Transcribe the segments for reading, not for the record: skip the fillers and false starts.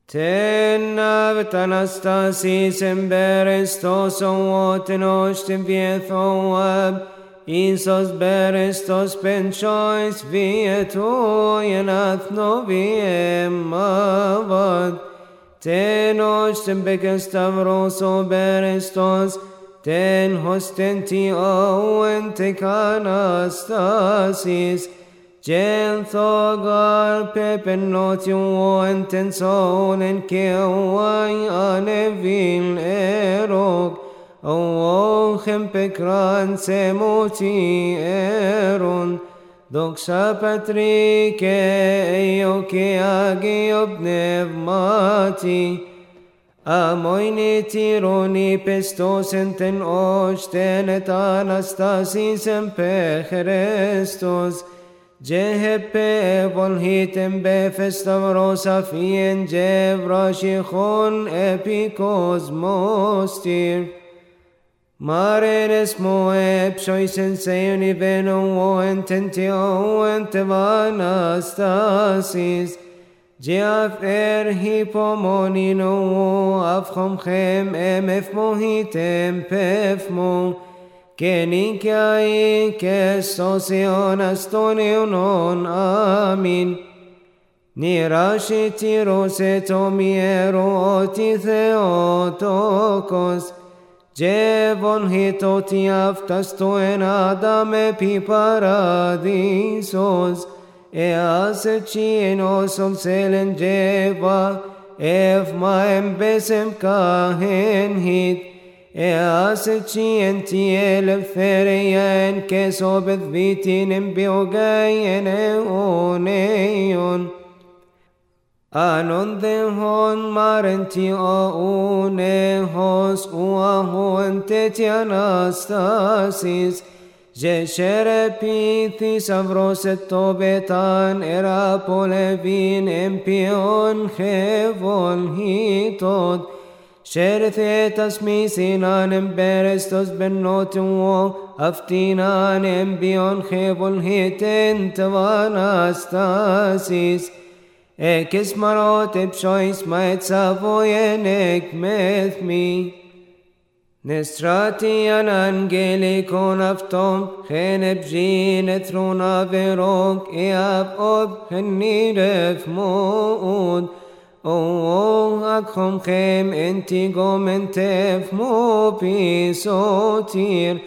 Ten avet anastasis emberestos otenos timviethoab, Isos berestos penchois vieto yenathno viem avad. Ten ostem bekestavros berestos, ten hostenti ente canastasis, Genthogar pepenotiu enten sonen kewai anevil erog, O hempekran semoti eron, doxa patrike eioke agiob nevmati, Amoine tironi pestos enten osten et anastasis empecherestos, Jehepe volhitem befestavros afien jevrashichon epikos mostir, Marenes moeb shoisen seuni veno ententio entevanastasis, Jeaf hipomonino afchomchem emef mohitem pefmo, Kenikai kesosion astonionon amin, Nirashitiros etomiero otitheotokos, Jevon hitoti aftastoen adam epi paradisos, Easecienos selen jeva, Efmaem besem kahen hit, Easecienti elefthereien kesobet vitinem biogaien eoneion, Anon dehon marenti aunehos uahon tetianastasis, Jesherepithis avroset tobetan erapolevin empion hevon hitot, Sherethetas misinan emberestos benotuo, aftinan embion hevon hiten tavanastasis, Ekis marot epshois maet savoyenek methmi. Nestratian angelikon aftom, Chenebjin etron averok, Eab ob heniref mood, O akhomchem entigom entef mopi sotir,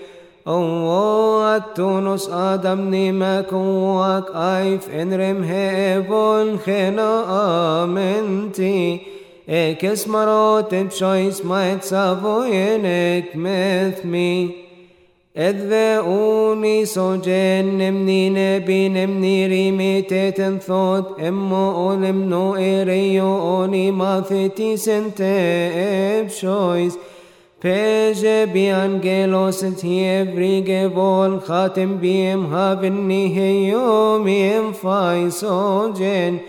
O atunos adam nimakuak aif enrem hevon chena amenti, Ekes marot epshois maet savoyenek methmi. Edve uni sojen nemnine binem nirimitet en thot, Emmo olem no ereio oni mathetis ente epshois, Peje bi angelos et hievrige vol chatem biem haven niheyo miem faisogen,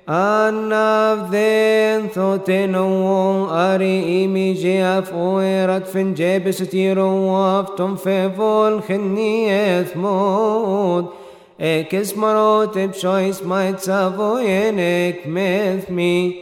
Anav den thoteno ari imije af oerat fenjebes tiro af tom fevol chenieth mod, Ekes marot epshois maet savoyenek methmi,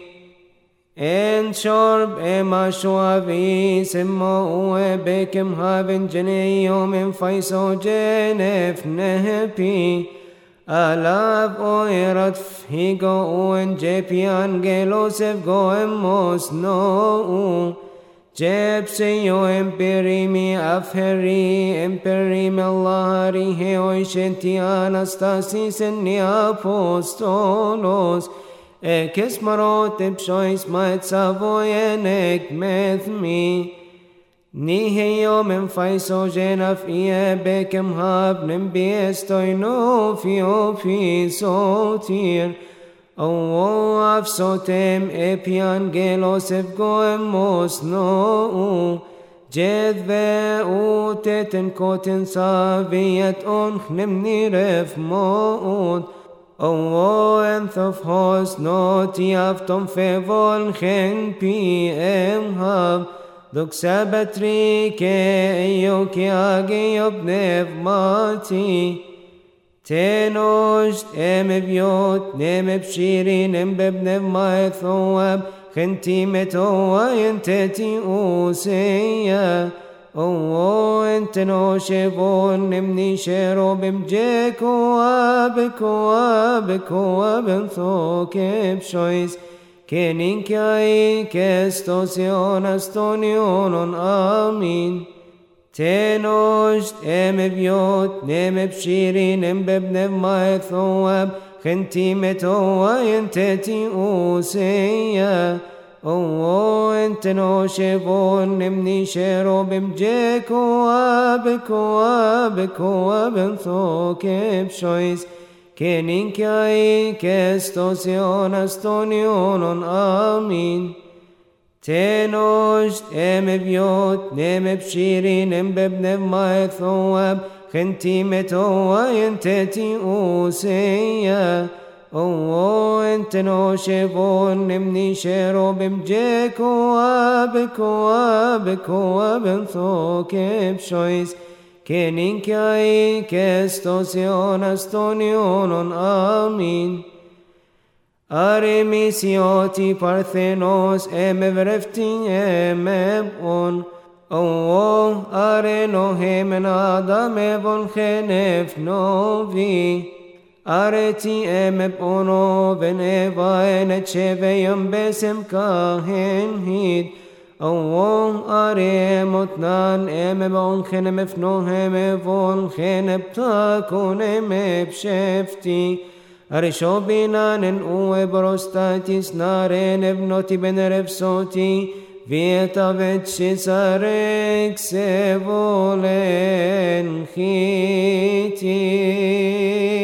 En shorb ema shoavis emmo bekem haven geneom em faiso genef nehepi, Alav oerat higo en jepi angelos evgo emos no, Jeb seyo emperimi afheri emperim Allahari heoi shenti anastasis en apostolos, Ekes marot epshois maet savoyenek methmi, Niheyom em faiso genaf ie bekem habnem biestoi no fiofi sotir, O afsotem epi angelos evgoemos no, Jedve uteten koten saviet onchnem niref mood, O enthof hos noti aftom fevol chen pi emhav, Doxa batrike eioke agiob nevmati, Tenosht emeviot nemepshirin embeb nevmaethoab, خنتي متوا ينتتي أوسيا أو أنت نوشبون نمني شيرو بمجيك وابك وابنثوك بشويس كينين كاي كستوسيون استونيون آمين تنوشت بيوت نم بشيري نم ببنب ما ثواب خنتي متوا ينتتي أوسيا أو أنت نوشبون نمني شيرو بمجيك وابك وابنثوك بشويس كينين كاي كستوسيون استونيون آمين تنوشت بيوت نم بشيري نم ببنب ما ثواب خنتي متوا ينتتي أوسيا أو أنت نوشبون نمني شيرو بمجيك وابك وابنثوك بشويس كينين كاي كستوسيون استونيون آمين أريميسيوتي بارثينوس فرفتي بون أو أرينو همن آدم بون خنف نوفي أرتي بونو بن إيفاين تشيفيم بسم كاهن هيد أو أري متنان بون خنم فنوهم بون خنب تاكون بشفتي أرشو بنان بروستاتيس نارين ابنوتي بنرفسوتي فيتا بتشي سارك سيبولين خيتي